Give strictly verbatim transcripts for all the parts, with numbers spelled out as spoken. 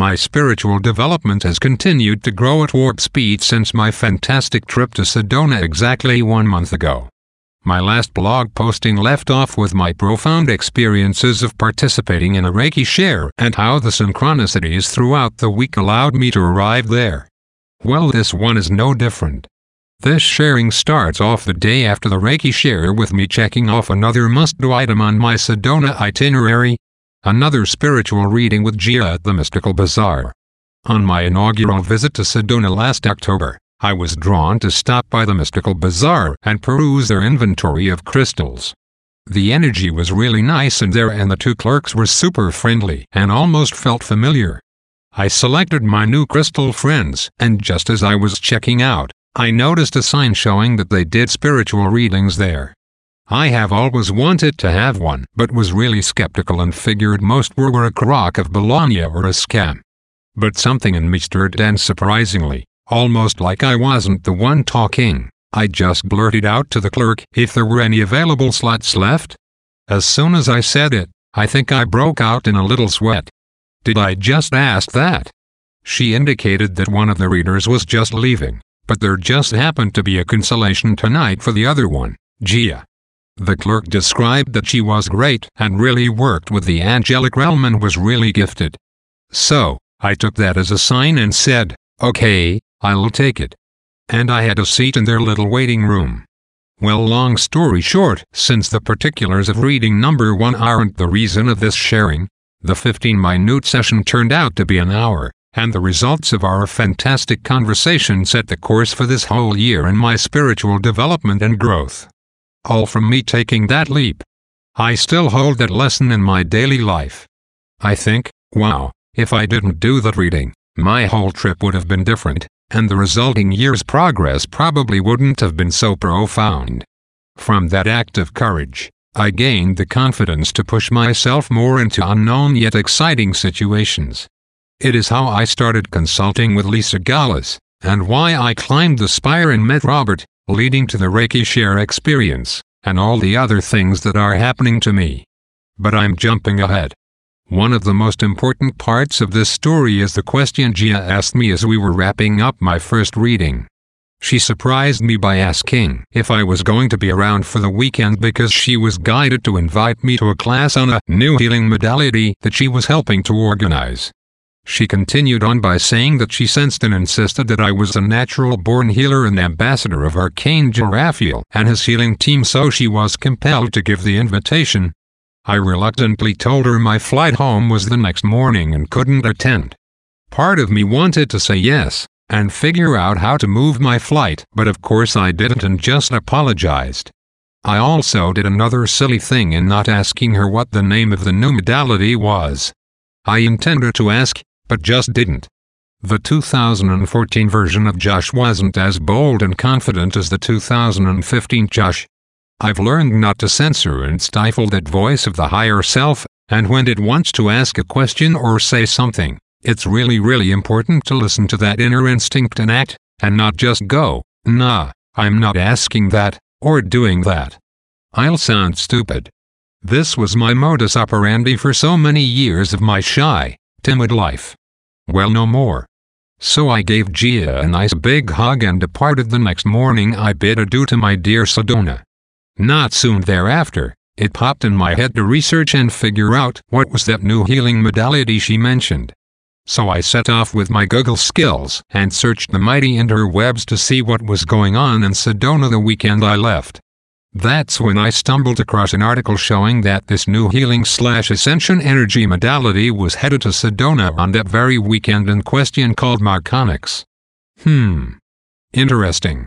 My spiritual development has continued to grow at warp speed since my fantastic trip to Sedona exactly one month ago. My last blog posting left off with my profound experiences of participating in a Reiki share and how the synchronicities throughout the week allowed me to arrive there. Well, this one is no different. This sharing starts off the day after the Reiki share with me checking off another must-do item on my Sedona itinerary, another spiritual reading with Gia at the Mystical Bazaar. On my inaugural visit to Sedona last October, I was drawn to stop by the Mystical Bazaar and peruse their inventory of crystals. The energy was really nice in there and the two clerks were super friendly and almost felt familiar. I selected my new crystal friends, and just as I was checking out, I noticed a sign showing that they did spiritual readings there. I have always wanted to have one, but was really skeptical and figured most were a crock of Bologna or a scam. But something in me stirred, and surprisingly, almost like I wasn't the one talking, I just blurted out to the clerk if there were any available slots left. As soon as I said it, I think I broke out in a little sweat. Did I just ask that? She indicated that one of the readers was just leaving, but there just happened to be a cancellation tonight for the other one, Gia. The clerk described that she was great and really worked with the angelic realm and was really gifted. So, I took that as a sign and said, okay, I'll take it. And I had a seat in their little waiting room. Well, long story short, since the particulars of reading number one aren't the reason of this sharing, the fifteen-minute session turned out to be an hour, and the results of our fantastic conversation set the course for this whole year in my spiritual development and growth. All from me taking that leap. I still hold that lesson in my daily life. I think, wow, if I didn't do that reading, my whole trip would have been different, and the resulting year's progress probably wouldn't have been so profound. From that act of courage, I gained the confidence to push myself more into unknown yet exciting situations. It is how I started consulting with Lisa Gallus, and why I climbed the spire and met Robert, leading to the Reiki share experience, and all the other things that are happening to me. But I'm jumping ahead. One of the most important parts of this story is the question Gia asked me as we were wrapping up my first reading. She surprised me by asking if I was going to be around for the weekend because she was guided to invite me to a class on a new healing modality that she was helping to organize. She continued on by saying that she sensed and insisted that I was a natural-born healer and ambassador of Arcane Jarafiel and his healing team, so she was compelled to give the invitation. I reluctantly told her my flight home was the next morning and couldn't attend. Part of me wanted to say yes, and figure out how to move my flight, but of course I didn't and just apologized. I also did another silly thing in not asking her what the name of the new modality was. I intended to ask, but just didn't. The two thousand fourteen version of Josh wasn't as bold and confident as the two thousand fifteen Josh. I've learned not to censor and stifle that voice of the higher self, and when it wants to ask a question or say something, it's really really important to listen to that inner instinct and act, and not just go, nah, I'm not asking that, or doing that. I'll sound stupid. This was my modus operandi for so many years of my shy, timid life. Well, no more. So I gave Gia a nice big hug and departed the next morning. I bid adieu to my dear Sedona. Not soon thereafter, it popped in my head to research and figure out what was that new healing modality she mentioned. So I set off with my Google skills and searched the mighty interwebs to see what was going on in Sedona the weekend I left. That's when I stumbled across an article showing that this new healing slash ascension energy modality was headed to Sedona on that very weekend in question, called Marconics. Hmm. Interesting.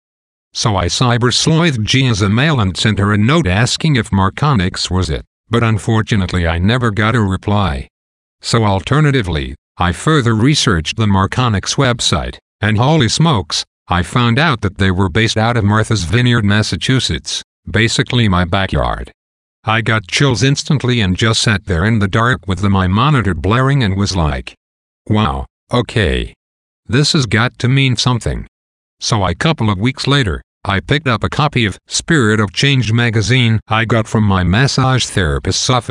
So I cyber-sloithed Gia's mail and sent her a note asking if Marconics was it, but unfortunately I never got a reply. So alternatively, I further researched the Marconics website, and holy smokes, I found out that they were based out of Martha's Vineyard, Massachusetts, basically my backyard. I got chills instantly and just sat there in the dark with the my monitor blaring and was like, wow, okay. This has got to mean something. So a couple of weeks later, I picked up a copy of Spirit of Change magazine I got from my massage therapist's office,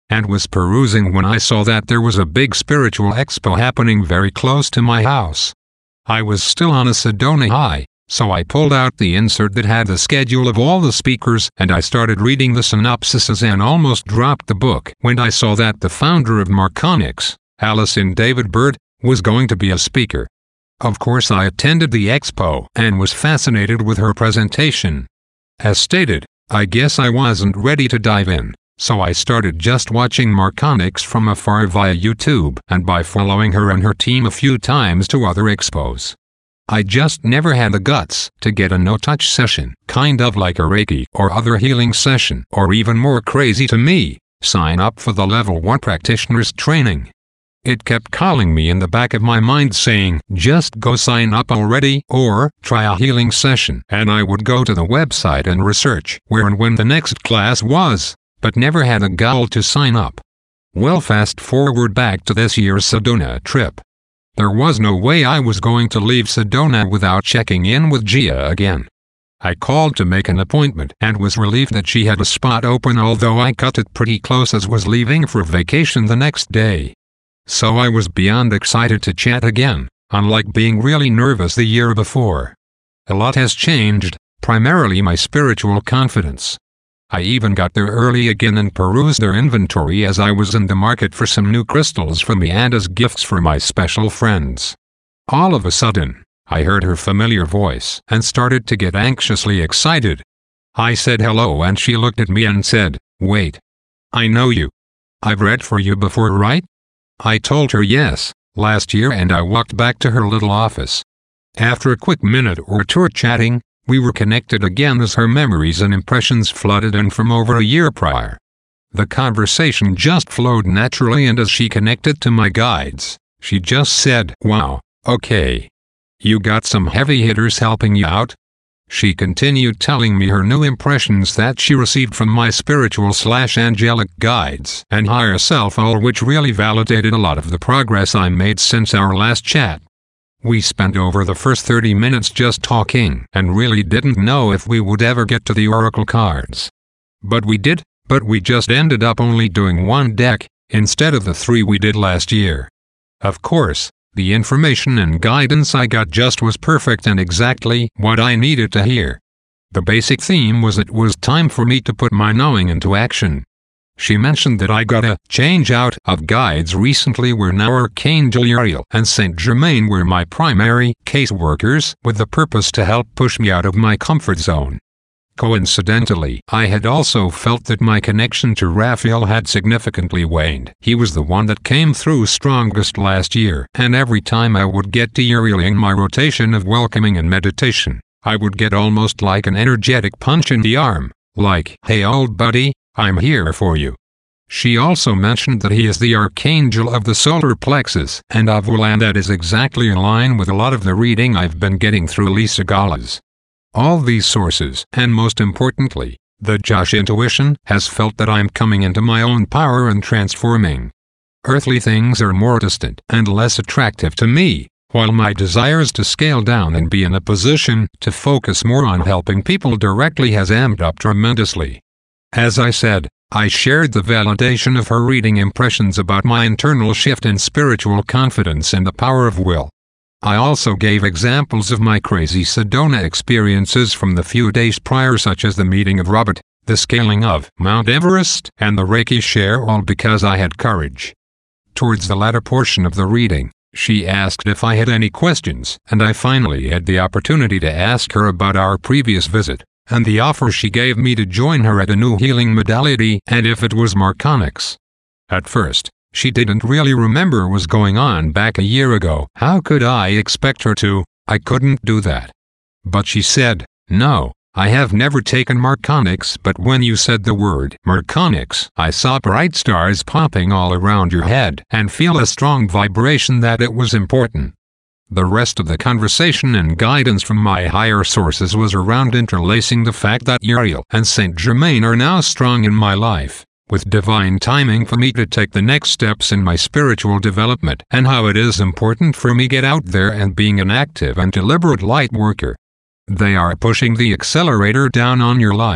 and was perusing when I saw that there was a big spiritual expo happening very close to my house. I was still on a Sedona high, so I pulled out the insert that had the schedule of all the speakers and I started reading the synopsises and almost dropped the book when I saw that the founder of Marconics, Allison David Bird, was going to be a speaker. Of course I attended the expo and was fascinated with her presentation. As stated, I guess I wasn't ready to dive in, so I started just watching Marconics from afar via YouTube and by following her and her team a few times to other expos. I just never had the guts to get a no-touch session, kind of like a Reiki or other healing session, or even more crazy to me, sign up for the level one practitioner's training. It kept calling me in the back of my mind saying, just go sign up already, or try a healing session, and I would go to the website and research where and when the next class was, but never had a gall to sign up. Well, fast forward back to this year's Sedona trip. There was no way I was going to leave Sedona without checking in with Gia again. I called to make an appointment and was relieved that she had a spot open, although I cut it pretty close as was leaving for vacation the next day. So I was beyond excited to chat again, unlike being really nervous the year before. A lot has changed, primarily my spiritual confidence. I even got there early again and perused their inventory as I was in the market for some new crystals for me and as gifts for my special friends. All of a sudden, I heard her familiar voice and started to get anxiously excited. I said hello and she looked at me and said, "Wait. I know you. I've read for you before, right?" I told her yes, last year, and I walked back to her little office. After a quick minute or two chatting, we were connected again as her memories and impressions flooded in from over a year prior. The conversation just flowed naturally, and as she connected to my guides, she just said, "Wow, okay. You got some heavy hitters helping you out?" She continued telling me her new impressions that she received from my spiritual slash angelic guides and higher self, all which really validated a lot of the progress I made since our last chat. We spent over the first thirty minutes just talking and really didn't know if we would ever get to the oracle cards. But we did, but we just ended up only doing one deck, instead of the three we did last year. Of course, the information and guidance I got just was perfect and exactly what I needed to hear. The basic theme was it was time for me to put my knowing into action. She mentioned that I got a change out of guides recently where now Archangel Uriel and Saint Germain were my primary caseworkers with the purpose to help push me out of my comfort zone. Coincidentally, I had also felt that my connection to Raphael had significantly waned. He was the one that came through strongest last year, and every time I would get to Uriel in my rotation of welcoming and meditation, I would get almost like an energetic punch in the arm, like, "Hey old buddy, I'm here for you." She also mentioned that he is the archangel of the solar plexus and of will, and that is exactly in line with a lot of the reading I've been getting through Lisa Galas. All these sources, and most importantly, the Josh intuition, has felt that I'm coming into my own power and transforming. Earthly things are more distant and less attractive to me, while my desires to scale down and be in a position to focus more on helping people directly has amped up tremendously. As I said, I shared the validation of her reading impressions about my internal shift in spiritual confidence and the power of will. I also gave examples of my crazy Sedona experiences from the few days prior, such as the meeting of Robert, the scaling of Mount Everest, and the Reiki share, all because I had courage. Towards the latter portion of the reading, she asked if I had any questions, and I finally had the opportunity to ask her about our previous visit, and the offer she gave me to join her at a new healing modality, and if it was Marconics. At first, she didn't really remember what was going on back a year ago. How could I expect her to? I couldn't do that. But she said, "No, I have never taken Marconics, but when you said the word Marconics, I saw bright stars popping all around your head and feel a strong vibration that it was important." The rest of the conversation and guidance from my higher sources was around interlacing the fact that Uriel and Saint Germain are now strong in my life, with divine timing for me to take the next steps in my spiritual development, and how it is important for me to get out there and being an active and deliberate light worker. They are pushing the accelerator down on your life,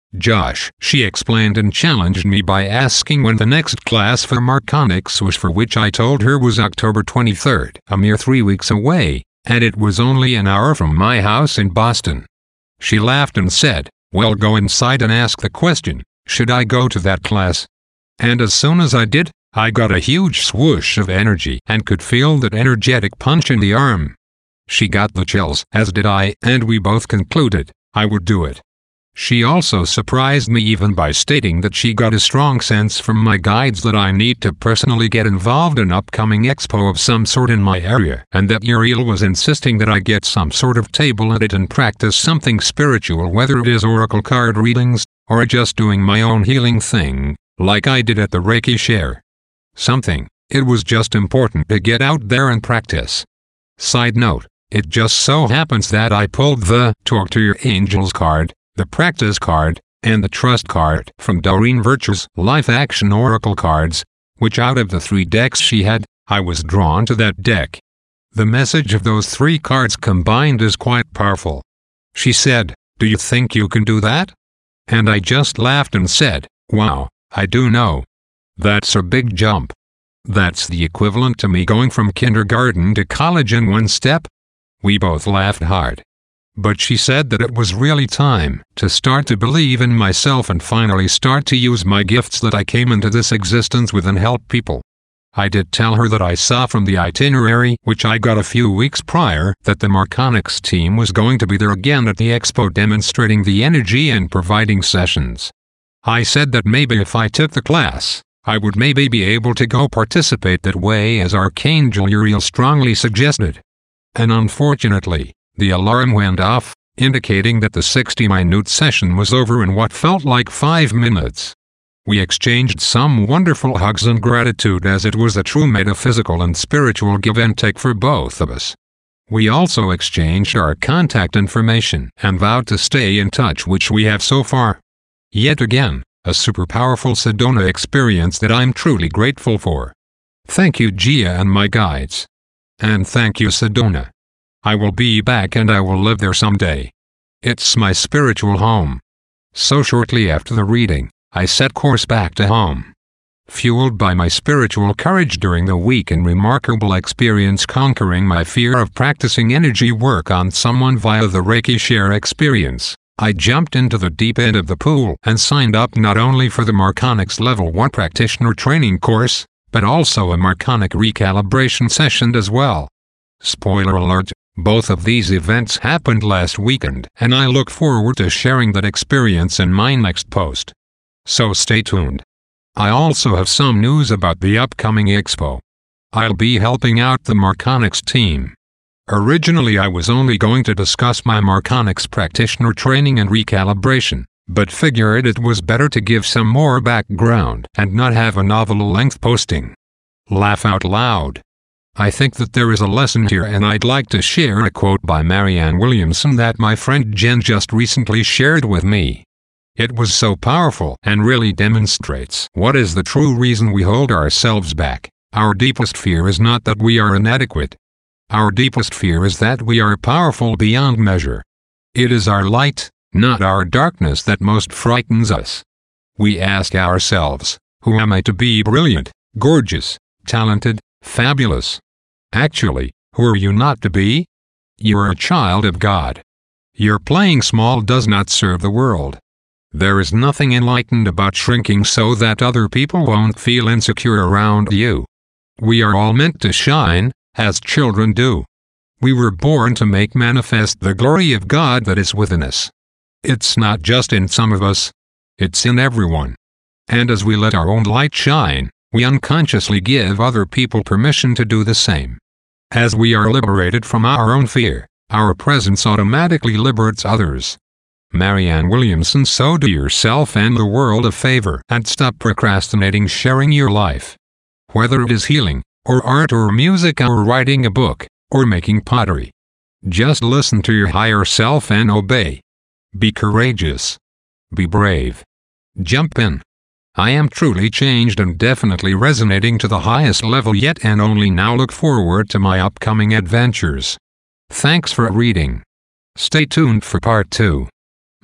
Josh, she explained and challenged me by asking when the next class for Marconics was, for which I told her was October twenty-third, a mere three weeks away, and it was only an hour from my house in Boston. She laughed and said, "Well, go inside and ask the question, should I go to that class?" And as soon as I did, I got a huge swoosh of energy and could feel that energetic punch in the arm. She got the chills, as did I, and we both concluded I would do it. She also surprised me even by stating that she got a strong sense from my guides that I need to personally get involved in upcoming expo of some sort in my area, and that Uriel was insisting that I get some sort of table at it and practice something spiritual, whether it is oracle card readings, or just doing my own healing thing, like I did at the Reiki share. Something. It was just important to get out there and practice. Side note, it just so happens that I pulled the Talk to Your Angels card, the Practice card, and the Trust card from Doreen Virtue's Life Action Oracle cards, which out of the three decks she had, I was drawn to that deck. The message of those three cards combined is quite powerful. She said, "Do you think you can do that?" And I just laughed and said, "Wow, I do know. That's a big jump. That's the equivalent to me going from kindergarten to college in one step." We both laughed hard. But she said that it was really time to start to believe in myself and finally start to use my gifts that I came into this existence with and help people. I did tell her that I saw from the itinerary, which I got a few weeks prior, that the Marconics team was going to be there again at the expo demonstrating the energy and providing sessions. I said that maybe if I took the class, I would maybe be able to go participate that way, as Archangel Uriel strongly suggested. And unfortunately, the alarm went off, indicating that the sixty-minute session was over in what felt like five minutes. We exchanged some wonderful hugs and gratitude, as it was a true metaphysical and spiritual give and take for both of us. We also exchanged our contact information and vowed to stay in touch, which we have so far. Yet again, a super powerful Sedona experience that I'm truly grateful for. Thank you, Gia and my guides. And thank you, Sedona. I will be back and I will live there someday. It's my spiritual home. So shortly after the reading, I set course back to home. Fueled by my spiritual courage during the week and remarkable experience conquering my fear of practicing energy work on someone via the Reiki share experience, I jumped into the deep end of the pool and signed up not only for the Marconics Level one Practitioner Training course, but also a Marconic recalibration session as well. Spoiler alert, both of these events happened last weekend, and I look forward to sharing that experience in my next post. So stay tuned. I also have some news about the upcoming expo. I'll be helping out the Marconics team. Originally I was only going to discuss my Marconics practitioner training and recalibration, but figured it was better to give some more background and not have a novel-length posting. Laugh out loud. I think that there is a lesson here, and I'd like to share a quote by Marianne Williamson that my friend Jen just recently shared with me. It was so powerful and really demonstrates what is the true reason we hold ourselves back. Our deepest fear is not that we are inadequate. Our deepest fear is that we are powerful beyond measure. It is our light, not our darkness, that most frightens us. We ask ourselves, who am I to be brilliant, gorgeous, talented, fabulous? Actually, who are you not to be? You are a child of God. Your playing small does not serve the world. There is nothing enlightened about shrinking so that other people won't feel insecure around you. We are all meant to shine, as children do. We were born to make manifest the glory of God that is within us. It's not just in some of us. It's in everyone. And as we let our own light shine, we unconsciously give other people permission to do the same. As we are liberated from our own fear, our presence automatically liberates others. Marianne Williamson. So do yourself and the world a favor and stop procrastinating sharing your life. Whether it is healing, or art, or music, or writing a book, or making pottery. Just listen to your higher self and obey. Be courageous. Be brave. Jump in. I am truly changed and definitely resonating to the highest level yet, and only now look forward to my upcoming adventures. Thanks for reading. Stay tuned for part two.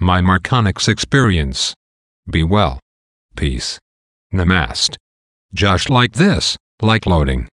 my Marconics experience. Be well. Peace. Namaste. Just like this, like loading.